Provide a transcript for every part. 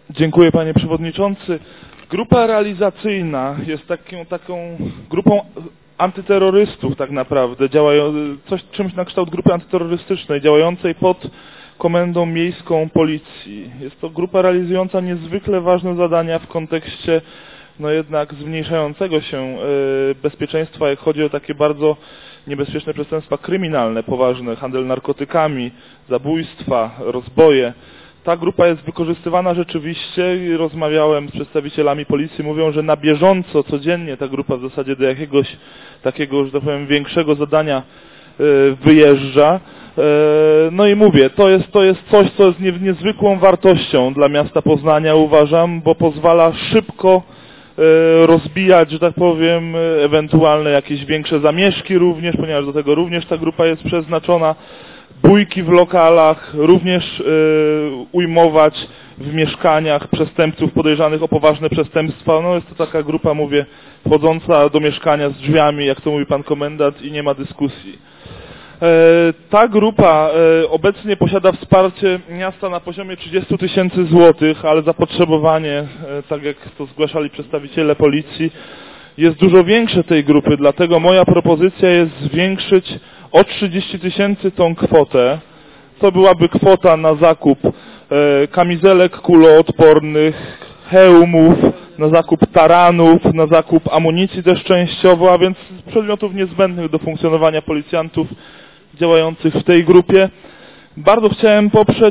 Dziękuję, panie przewodniczący. Grupa realizacyjna jest taką grupą antyterrorystów tak naprawdę, czymś na kształt grupy antyterrorystycznej, działającej pod Komendą Miejską Policji. Jest to grupa realizująca niezwykle ważne zadania w kontekście jednak zmniejszającego się bezpieczeństwa, jak chodzi o takie bardzo niebezpieczne przestępstwa kryminalne, poważne, handel narkotykami, zabójstwa, rozboje. Ta grupa jest wykorzystywana rzeczywiście. Rozmawiałem z przedstawicielami policji, mówią, że na bieżąco, codziennie ta grupa w zasadzie do jakiegoś takiego, że tak powiem, większego zadania wyjeżdża. No i mówię, to jest coś, co jest niezwykłą wartością dla miasta Poznania, uważam, bo pozwala szybko rozbijać, że tak powiem, ewentualne jakieś większe zamieszki również, ponieważ do tego również ta grupa jest przeznaczona, bójki w lokalach, również ujmować w mieszkaniach przestępców podejrzanych o poważne przestępstwa. No jest to taka grupa, mówię, wchodząca do mieszkania z drzwiami, jak to mówi pan komendant, i nie ma dyskusji. Ta grupa obecnie posiada wsparcie miasta na poziomie 30 000 złotych, ale zapotrzebowanie, tak jak to zgłaszali przedstawiciele policji, jest dużo większe tej grupy, dlatego moja propozycja jest zwiększyć o 30 000 tą kwotę. To byłaby kwota na zakup kamizelek kuloodpornych, hełmów, na zakup taranów, na zakup amunicji też częściowo, a więc przedmiotów niezbędnych do funkcjonowania policjantów działających w tej grupie. Bardzo chciałem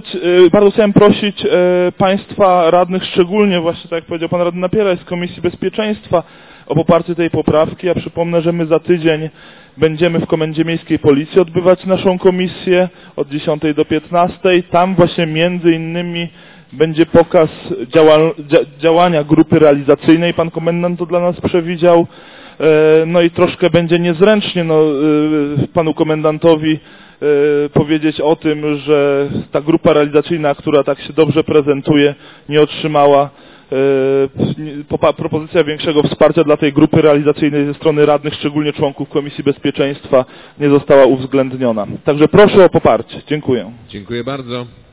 prosić państwa radnych, szczególnie właśnie, tak jak powiedział pan radny Napieraj z Komisji Bezpieczeństwa, o poparcie tej poprawki. Ja przypomnę, że my za tydzień będziemy w Komendzie Miejskiej Policji odbywać naszą komisję od 10 do 15. Tam właśnie między innymi będzie pokaz działania grupy realizacyjnej. Pan komendant to dla nas przewidział. No i troszkę będzie niezręcznie panu komendantowi powiedzieć o tym, że ta grupa realizacyjna, która tak się dobrze prezentuje, nie otrzymała propozycja większego wsparcia dla tej grupy realizacyjnej ze strony radnych, szczególnie członków Komisji Bezpieczeństwa, nie została uwzględniona. Także proszę o poparcie. Dziękuję. Dziękuję bardzo.